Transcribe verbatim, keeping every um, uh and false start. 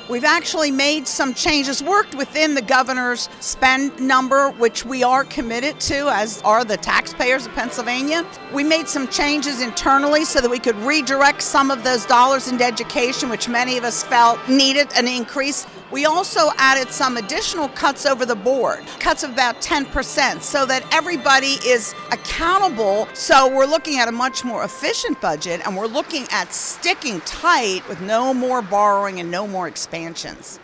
We've actually made some changes, worked within the governor's spend number, which we are committed to, as are the taxpayers of Pennsylvania. We made some changes internally so that we could redirect some of those dollars into education, which many of us felt needed an increase. We also added some additional cuts over the board, cuts of about ten percent, so that everybody is accountable. So we're looking at a much more efficient budget, and we're looking at sticking tight with no more borrowing and no more expansions.